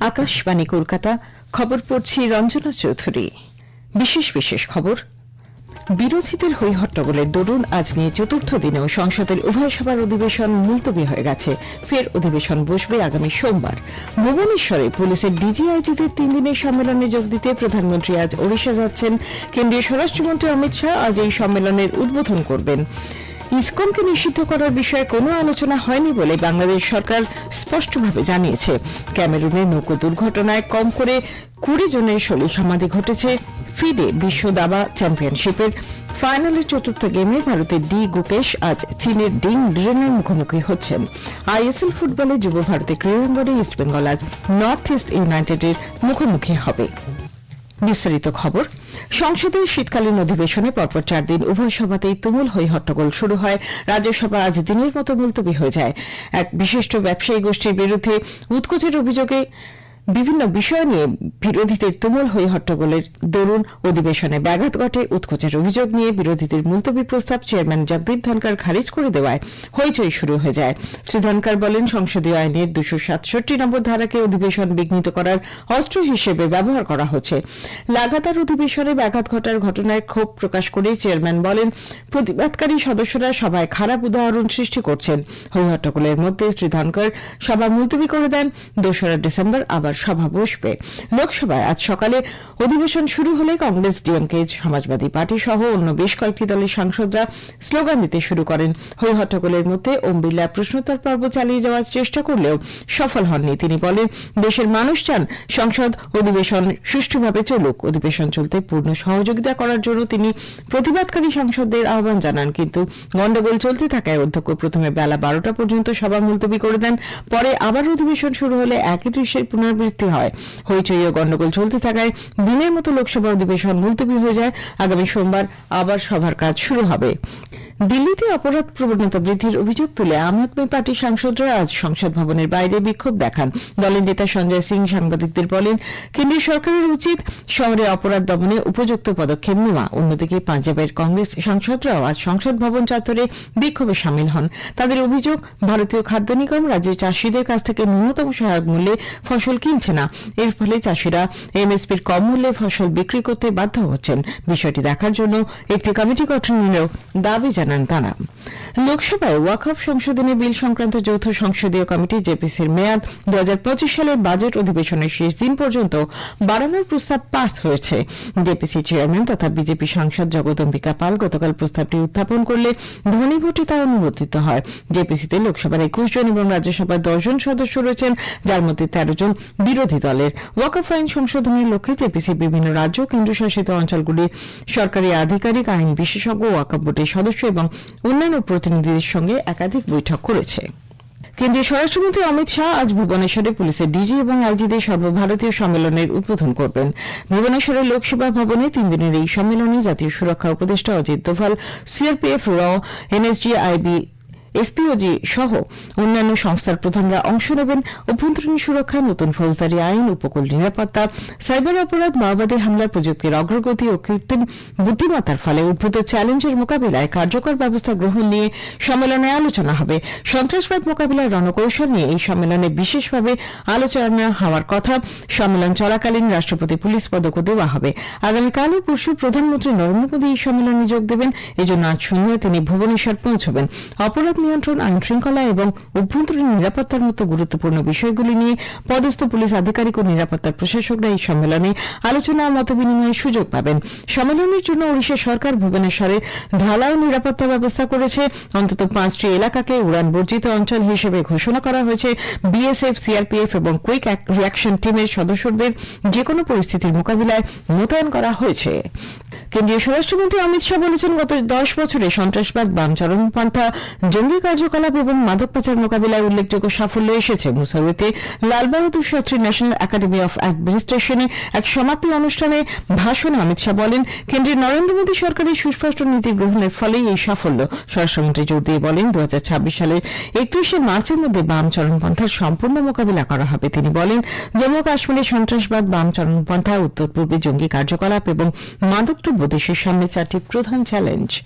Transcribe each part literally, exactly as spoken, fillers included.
আকাশবাণী কলকাতা। খবর পড়ছি রঞ্জনা চৌধুরী। বিশেষ বিশেষ খবর। বিরোধীদের হৈ হট্টগোলের দরুন আজ নিয়ে চতুর্থ দিনেও সংসদের উভয় সভার অধিবেশন মুলতবি হয়ে গেছে। ফের অধিবেশন বসবে আগামী সোমবার। ভুবনেশ্বরে পুলিশের ডিজিআইজিদের তিন দিনের সম্মেলনে যোগ দিতে প্রধানমন্ত্রী আজ ওড়িশা যাচ্ছেন। কেন্দ্রীয় স্বরাষ্ট্রমন্ত্রী অমিত শাহ আজ এই সম্মেলনের উদ্বোধন করবেন। ইসকনকে নিষিদ্ধ করার বিষয়ে কোনো আলোচনা হয়নি বলে বাংলাদেশ সরকার স্পষ্টভাবে জানিয়েছে। ক্যামেরুনের নৌকো দুর্ঘটনায় কম করে কুড়ি জনের শরীর সমাধি ঘটেছে। ফিডে বিশ্ব দাবা চ্যাম্পিয়নশিপের ফাইনালের চতুর্থ গেমে ভারতের ডি গুকেশ আজ চীনের ডিং ড্রেনের মুখোমুখি হচ্ছেন। আইএসএল ফুটবলে যুব ভারতের ক্রীড়াঙ্গনে ইস্টবেঙ্গল আজ নর্থ ইস্ট ইউনাইটেডের মুখোমুখি হবে। বিস্তারিত খবর। সংসদের শীতকালীন অধিবেশনে পরপর চার দিন উভয় সভাতেই তুমুল হৈ হট্টগোল শুরু হয়। রাজ্যসভা আজ দিনের মতো মুলতবি হয়ে যায়। এক বিশিষ্ট ব্যবসায়ী গোষ্ঠীর বিরুদ্ধে উৎকোচের অভিযোগে বিভিন্ন বিষয় নিয়ে বিরোধীদের তুমুল হৈ হট্টগোলের দরুন অধিবেশনে ব্যাঘাত ঘটে। উৎকোচের অভিযোগ নিয়ে বিরোধীদের মুলতবি প্রস্তাব চেয়ারম্যান জগদীপ ধনকর খারিজ করে দেওয়ায় হইচই শুরু হয়ে যায়। শ্রী ধনকর বলেন, সংসদীয় আইনের দুশো সাতষট্টি নম্বর ধারাকে অধিবেশন বিঘ্নিত করার অস্ত্র হিসেবে ব্যবহার করা হচ্ছে। লাগাতার অধিবেশনে ব্যাঘাত ঘটার ঘটনায় ক্ষোভ প্রকাশ করে চেয়ারম্যান বলেন, প্রতিবাদকারী সদস্যরা সভায় খারাপ উদাহরণ সৃষ্টি করছেন। হৈ হট্টগোলের মধ্যে শ্রী ধনকর সভা মুলতবি করে দেন। দোসরা ডিসেম্বর আবার সভা বসবে। লোকসভায় আজ সকালে অধিবেশন শুরু হলে কংগ্রেস, ডিএমকে, সমাজবাদী পার্টি সহ অন্য বেশ কয়েকটি দলের সাংসদরা স্লোগান দিতে শুরু করেন। হৈ হট্টগোলের মধ্যে ওম বিড়লা প্রশ্নোত্তর পর্ব চালিয়ে যাওয়ার চেষ্টা করলেও সফল হননি। তিনি বলেন, দেশের মানুষ চান সংসদ অধিবেশন সুষ্ঠুভাবে চলুক। অধিবেশন চলতে পূর্ণ সহযোগিতা করার জন্য তিনি প্রতিবাদকারী সাংসদদের আহ্বান জানান। কিন্তু গন্ডগোল চলতে থাকায় অধ্যক্ষ প্রথমে বেলা বারোটা পর্যন্ত সভা মুলতবি করে দেন। পরে আবার অধিবেশন শুরু হলে একই দৃশ্যের পুনরাবৃত্তি হয়। হইচই ও গন্ডগোল চলতে থাকায় দিনের মতো লোকসভা অধিবেশন মুলতবি হয়ে যায়। আগামী সোমবার আবার সভার কাজ শুরু হবে। দিল্লিতে অপরাধ প্রবণতা বৃদ্ধির অভিযোগ তুলে আম আদমি পার্টির সাংসদরা আজ সংসদ ভবনের বাইরে বিক্ষোভ দেখান। দলের নেতা সঞ্জয় সিং সাংবাদিকদের বলেন, কেন্দ্রীয় সরকারের উচিত শহরে অপরাধ দমনে উপযুক্ত পদক্ষেপ নেওয়া। অন্যদিকে পাঞ্জাবের কংগ্রেস সাংসদরাও আজ সংসদ ভবন চত্বরে বিক্ষোভে সামিল হন। তাদের অভিযোগ, ভারতীয় খাদ্য নিগম রাজ্যের চাষিদের কাছ থেকে ন্যূনতম সহায়ক মূল্যে ফসল কিনছে না। এর ফলে চাষিরা এমএসপির কম মূল্যে ফসল বিক্রি করতে বাধ্য হচ্ছেন। বিষয়টি দেখার জন্য একটি কমিটি গঠনেরও দাবি জানান তারা। লোকসভায় ওয়াকফ সংশোধনী বিল সংক্রান্ত যৌথ সংসদীয় কমিটি জেপিসির মেয়াদ দু হাজার পঁচিশ সালের বাজেট অধিবেশনের শেষ দিন পর্যন্ত বাড়ানোর প্রস্তাব পাস হয়েছে। জেপিসি চেয়ারম্যান তথা বিজেপি সাংসদ জগদম্বিকা পাল গতকাল প্রস্তাবটি উত্থাপন করলে ধ্বনি ভোটে তা অনুমোদিত হয়। জেপিসিতে লোকসভার একুশ জন এবং রাজ্যসভার দশ জন সদস্য রয়েছেন, যার মধ্যে তেরো জন বিরোধী দলের। ওয়াকফ আইন সংশোধনের লক্ষ্যে জেপিসি বিভিন্ন রাজ্য ও কেন্দ্রশাসিত অঞ্চলগুলির সরকারি আধিকারিক, আইন বিশেষজ্ঞ, ওয়াকফ বোর্ডের সদস্য এবং অন্যান্য প্রতিনিধিদের সঙ্গে একাধিক বৈঠক করেছে। কেন্দ্রীয় স্বরাষ্ট্রমন্ত্রী অমিত শাহ আজ ভুবনেশ্বরে পুলিশের ডিজি এবং আইজিদের সর্বভারতীয় সম্মেলনের উদ্বোধন করবেন। ভুবনেশ্বরের লোকসভা ভবনে তিন দিনের এই সম্মেলনে জাতীয় সুরক্ষা উপদেষ্টা অজিত দোভাল, সিআরপিএফ, র, এনএসজি, আইবি, এসপিওজি সহ অন্যান্য সংস্থার প্রধানরা অংশ নেবেন। অভ্যন্তরীণ সুরক্ষা, নতুন ফৌজদারি আইন, উপকূল নিরাপত্তা, সাইবার অপরাধ, মাওবাদী হামলার প্রযুক্তির অগ্রগতি ও কৃত্রিম বুদ্ধিমত্তার ফলে উদ্ভূত চ্যালেঞ্জের মোকাবিলায় কার্যকর ব্যবস্থা গ্রহণ নিয়ে সম্মেলনে আলোচনা হবে। সন্ত্রাসবাদ মোকাবিলার রণকৌশল নিয়ে এই সম্মেলনে বিশেষভাবে আলোচনা হওয়ার কথা। সম্মেলন চলাকালীন রাষ্ট্রপতি পুলিশ পদকও দেওয়া হবে। আগামীকাল ও পরশু প্রধানমন্ত্রী নরেন্দ্র মোদী এই সম্মেলনে যোগ দেবেন। এজন্য আজ সন্ধ্যায় তিনি ভুবনেশ্বর পৌঁছবেন। অপরাধ নিয়ন্ত্রণ, আইন শৃঙ্খলা এবং অভ্যন্তরীণ নিরাপত্তার মতো গুরুত্বপূর্ণ বিষয়গুলি নিয়ে পদস্থ পুলিশ আধিকারিক ও নিরাপত্তা প্রশাসকরা এই সম্মেলনে আলোচনা ও মতবিনিময়ের সুযোগ পাবেন। সম্মেলনের জন্য ওড়িশা সরকার ভুবনেশ্বরে ঢালাও নিরাপত্তা ব্যবস্থা করেছে। অন্তত পাঁচটি এলাকাকে উড়ান বর্জিত অঞ্চল হিসেবে ঘোষণা করা হয়েছে। বিএসএফ, সিআরপিএফ এবং কুইক রিঅ্যাকশন টিমের সদস্যদের যেকোনো পরিস্থিতির মোকাবিলায় মোতায়েন করা হয়েছে। কেন্দ্রীয় স্বরাষ্ট্রমন্ত্রী অমিত শাহ বলেছেন, গত দশ বছরে সন্ত্রাসবাদ, বাম চরমপন্থা, জঙ্গি কার্যকলাপ এবং মাদক পাচার মোকাবিলায় উল্লেখযোগ্য সাফল্য এসেছে। মুসাউরিতে Lal Bahadur Shastri national academy of অ্যাডমিনিস্ট্রেশনে এক সমাপ্তি অনুষ্ঠানে ভাষণে অমিত শাহ বলেন, কেন্দ্রের নরেন্দ্র মোদী সরকারের সুস্পষ্ট নীতি গ্রহণের ফলেই এই সাফল্য। স্বরাষ্ট্রমন্ত্রী জোর দিয়ে বলেন, দু হাজার ছাব্বিশ সালের একত্রিশে মার্চের মধ্যে বাম চরমপন্থার সম্পূর্ণ মোকাবিলা করা হবে। তিনি বলেন, জম্মু কাশ্মীরে সন্ত্রাসবাদ, বাম চরমপন্থা, উত্তর পূর্বে জঙ্গি কার্যকলাপ এবং মাদকদ্রব্য দেশের সামনে চারটি প্রধান চ্যালেঞ্জ।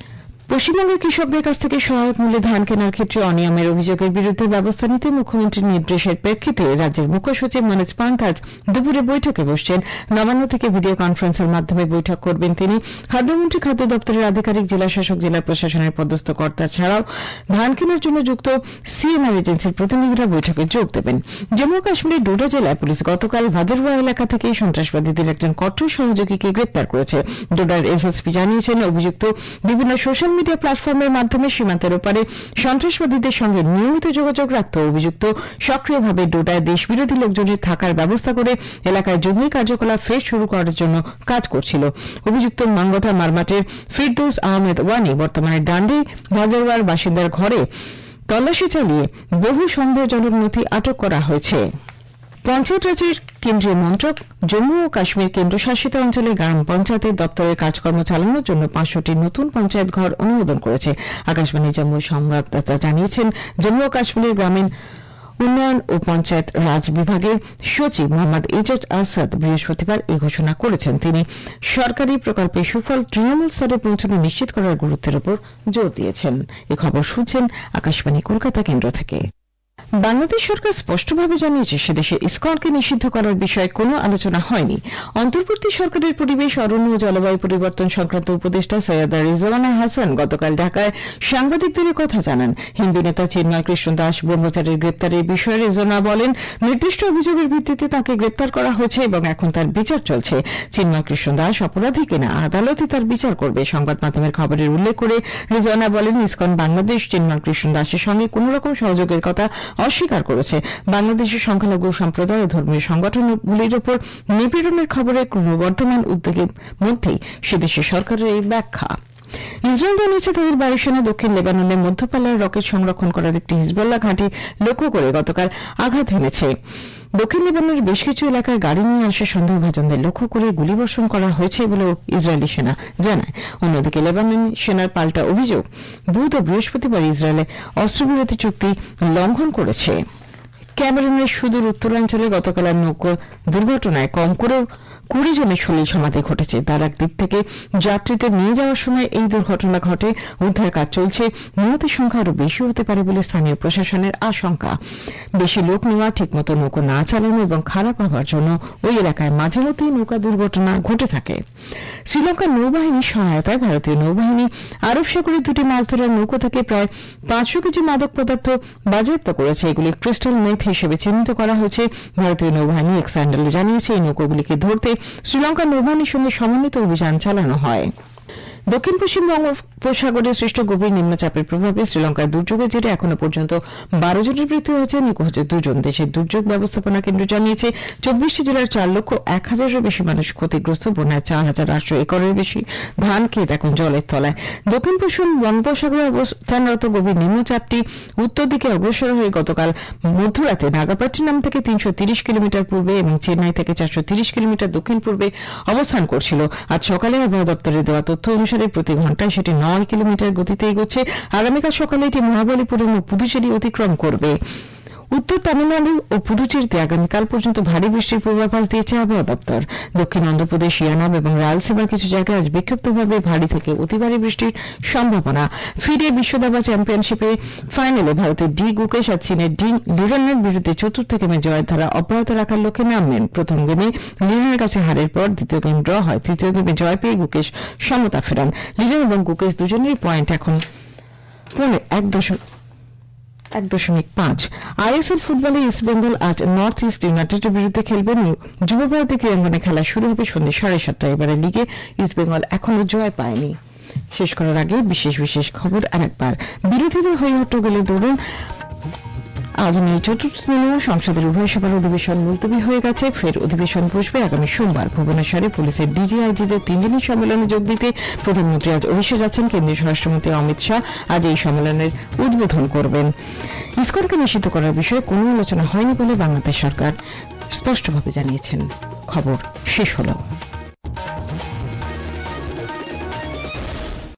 পশ্চিমবঙ্গের কৃষকদের কাছ থেকে সহায়ক মূল্যে ধান কেনার ক্ষেত্রে অনিয়মের অভিযোগের বিরুদ্ধে ব্যবস্থা নিতে মুখ্যমন্ত্রীর নির্দেশের প্রেক্ষিতে রাজ্যের মুখ্য সচিব মনোজ পান্থ আজ দুপুরে বৈঠকে বসছেন। নবান্ন থেকে ভিডিও কনফারেন্সের মাধ্যমে বৈঠক করবেন তিনি। খাদ্যমন্ত্রী, খাদ্য দপ্তরের আধিকারিক, জেলা শাসক, জেলা প্রশাসনের পদস্থ কর্তা ছাড়াও ধান কেনার জন্য যুক্ত সিএমআর এজেন্সির প্রতিনিধিরা বৈঠকে যোগ দেবেন। জম্মু ও কাশ্মীরের ডোডা জেলায় পুলিশ গতকাল ভাদরওয়া এলাকা থেকে সন্ত্রাসবাদীদের একজন কট্টর সহযোগীকে গ্রেপ্তার করেছে। ডোডার এসএসপি জানিয়েছেন, অভিযুক্ত বিভিন্ন সোশ্যাল মিডিয়া প্ল্যাটফর্মের মাধ্যমে সীমান্তের ওপারে সন্ত্রাসবাদীদের সঙ্গে নিয়মিত যোগাযোগ রাখত। অভিযুক্ত সক্রিয়ভাবে ডোডায় দেশবিরোধী লোকজনের থাকার ব্যবস্থা করে এলাকায় জঙ্গি কার্যকলাপ ফের শুরু করার জন্য কাজ করছিল। অভিযুক্ত মাঙ্গটা মারমাটের ফিরদৌস আহমেদ ওয়ানি বর্তমানে ডান্ডি ভাদরওয়ার বাসিন্দার ঘরে তল্লাশি চালিয়ে বহু সন্দেহজনক নথি আটক করা হয়েছে। পঞ্চায়েত রাজের কেন্দ্রীয় মন্ত্রক জম্মু ও কাশ্মীর কেন্দ্রশাসিত অঞ্চলের গ্রাম পঞ্চায়েতের দপ্তরের কাজকর্ম চালানোর জন্য পাঁচশোটি নতুন পঞ্চায়েত ঘর অনুমোদন করেছে। আকাশবাণী জম্মু সংবাদদাতা জানিয়েছেন, জম্মু ও কাশ্মীরের গ্রামীণ উন্নয়ন ও পঞ্চায়েত রাজ বিভাগের সচিব মোহাম্মদ এজাজ আসাদ বৃহস্পতিবার এই ঘোষণা করেছেন। তিনি সরকারি প্রকল্পের সুফল তৃণমূল স্তরে পৌঁছানো নিশ্চিত করার গুরুত্বের উপর জোর দিয়েছেন। এ খবর শুনছেন আকাশবাণী কলকাতা কেন্দ্র থেকে। বাংলাদেশ সরকার স্পষ্টভাবে জানিয়েছে, সেদেশে ইসকনকে নিষিদ্ধ করার বিষয়ে কোনো আলোচনা হয়নি। অন্তর্বর্তী সরকারের পরিবেশ, অরণ্য ও জলবায়ু পরিবর্তন সংক্রান্ত উপদেষ্টা সৈয়দা রিজওয়ানা হাসান গতকাল ঢাকায় সাংবাদিকদের কথা জানান। হিন্দু নেতা চিন্ময় কৃষ্ণ দাস ব্রহ্মচারীর গ্রেপ্তারের বিষয়ে রিজওয়ানা বলেন, নির্দিষ্ট অভিযোগের ভিত্তিতে তাকে গ্রেপ্তার করা হয়েছে এবং এখন তার বিচার চলছে। চিন্ময় কৃষ্ণ দাস অপরাধী কিনা আদালতই তার বিচার করবে। সংবাদ মাধ্যমের খবরের উল্লেখ করে রিজওয়ানা বলেন, ইসকন বাংলাদেশ চিন্ময় কৃষ্ণ দাসের সঙ্গে কোন রকম সহযোগের কথা অস্বীকার করেছে। বাংলাদেশের সংখ্যালঘু সম্প্রদায় ও ধর্মীয় সংগঠনগুলির উপর নিপীড়নের খবরের ক্রমবর্ধমান উদ্যোগের মধ্যেই সেদেশের সরকারের এই ব্যাখ্যা। ইসরায়েল জানিয়েছে, তাদের বায়ুসেনা দক্ষিণ লেবাননের মধ্যপাল্লার রকেট সংরক্ষণ করার একটি হিজবুল্লাহ ঘাঁটি লক্ষ্য করে গতকাল আঘাত হেনেছে। দক্ষিণ লেবাননের বেশ কিছু এলাকায় গাড়ি নিয়ে আসা সন্দেহভাজনদের লক্ষ্য করে গুলিবর্ষণ করা হয়েছে বলেও ইসরায়েলি সেনা জানায়। অন্যদিকে লেবানন সেনার পাল্টা অভিযোগ, বুধ ও বৃহস্পতিবার ইসরায়েলে অস্ত্রবিরতি চুক্তি লঙ্ঘন করেছে। ক্যামেরুনের সুদূর উত্তরাঞ্চলে গতকাল নৌকো দুর্ঘটনায় কম করেও কুড়ি জনের সলিল সমাধি ঘটেছে। দারাক দ্বীপ থেকে যাত্রীদের নিয়ে যাওয়ার সময় এই দুর্ঘটনা ঘটে। উদ্ধার কাজ চলছে। নিহতের সংখ্যা আরও বেশি হতে পারে বলে স্থানীয় প্রশাসনের আশঙ্কা। বেশি লোক নেওয়া, ঠিকমতো নৌকো না চালানো এবং খারাপ হওয়ার জন্য ওই এলাকায় মাঝে মধ্যেই নৌকা দুর্ঘটনা ঘটে থাকে। শ্রীলঙ্কার নৌবাহিনীর সহায়তায় ভারতীয় নৌবাহিনী আরব সাগরে দুটি মাছ ধরার নৌকো থেকে প্রায় পাঁচশো কেজি মাদক পদার্থ বাজেয়াপ্ত করেছে। এগুলি ক্রিস্টাল মেথ হিসেবে চিহ্নিত করা হয়েছে। ভারতীয় নৌবাহিনী এক্স হ্যান্ডেলে জানিয়েছে, এই নৌকোগুলিকে ধরতে শ্রীলঙ্কার নৌবাহিনীর সঙ্গে সমন্বিত অভিযান চালানো হয়। দক্ষিণ পশ্চিম বঙ্গোপসাগরে সৃষ্ট গভীর নিম্নচাপের প্রভাবে শ্রীলঙ্কার দুর্যোগের জেরে এখনো পর্যন্ত বারো জনের মৃত্যু হয়েছে, নিখোঁজ দুজন। দেশের দুর্যোগ ব্যবস্থাপনা কেন্দ্র জানিয়েছে, চব্বিশটি জেলার চার লক্ষ এক হাজারেরও বেশি মানুষ ক্ষতিগ্রস্ত। বন্যায় চার হাজার আটশো একরের বেশি ধান ক্ষেত এখন জলের তলায়। দক্ষিণ পশ্চিম বঙ্গোপসাগরে অবস্থানরত গভীর নিম্নচাপটি উত্তর দিকে অগ্রসর হয়ে গতকাল মধ্যরাতে নাগাপট্টিনাম থেকে তিনশো তিরিশ কিলোমিটার পূর্বে এবং চেন্নাই থেকে চারশো তিরিশ কিলোমিটার দক্ষিণ পূর্বে অবস্থান করছিল। আজ সকালে আবহাওয়া দপ্তরের দেওয়া তথ্য অনুসারে প্রতি ঘন্টায় সেটি নয় কিলোমিটার গতিতে এগোচ্ছে। আগামীকাল সকালে এটি মহাবলীপুর এবং পুদুচেরি অতিক্রম করবে। উত্তর তামিলনাড়ু ও পুদুচেরিতে আগামীকাল পর্যন্ত ভারী বৃষ্টির পূর্বাভাস দিয়েছে আবহাওয়া দপ্তর। দক্ষিণ অন্ধ্রপ্রদেশ, ইয়ানাম এবং রায়লসীমার কিছু জায়গায় আজ বিক্ষিপ্তভাবে ভারী থেকে অতি ভারী বৃষ্টির সম্ভাবনা। ফিরে বিশ্ব দাবা চ্যাম্পিয়নশিপে ফাইনালে ভারতের ডি গুকেশ আর চীনের ডি লিরনের বিরুদ্ধে চতুর্থ গেমে জয়ের ধারা অব্যাহত রাখার লক্ষ্যে নামবেন। প্রথম গেমে লিরনের কাছে হারের পর দ্বিতীয় গেম ড্র হয়। তৃতীয় গেমে জয় পেয়ে গুকেশ সমতা ফেরান। লিরন এবং গুকেশ দুজনেরই পয়েন্ট এখন পৌনে এক দশমিক এক দশমিক পাঁচ। আইএসএল ফুটবলে ইস্টবেঙ্গল আজ নর্থ ইস্ট ইউনাইটেডের বিরুদ্ধে খেলবেন। যুব ভারতী ক্রীড়াঙ্গনে খেলা শুরু হবে সন্ধ্যে সাড়ে সাতটায়। এবারে লিগে ইস্টবেঙ্গল এখনো জয় পায়নি। শেষ করার আগে বিশেষ বিশেষ খবর আরেকবার। বিরোধীদের হই হট্টগোলের দরুন আজ নিয়ে চতুর্থ দিনেও সংসদের উভয় সভার অধিবেশন মুলতবি হয়ে গেছে। ফের অধিবেশন বসবে আগামী সোমবার। ভুবনেশ্বরে পুলিশের ডিজিআইজিদের তিনদিনের সম্মেলনে যোগ দিতে প্রধানমন্ত্রী আজ ওড়িশা যাচ্ছেন। কেন্দ্রীয় স্বরাষ্ট্রমন্ত্রী অমিত শাহ আজ এই সম্মেলনের উদ্বোধন করবেন। ইসকনকে নিষিদ্ধ করার বিষয়ে কোনো আলোচনা হয়নি বলে বাংলাদেশ সরকার স্পষ্টভাবে জানিয়েছেন। খবর শেষ হল।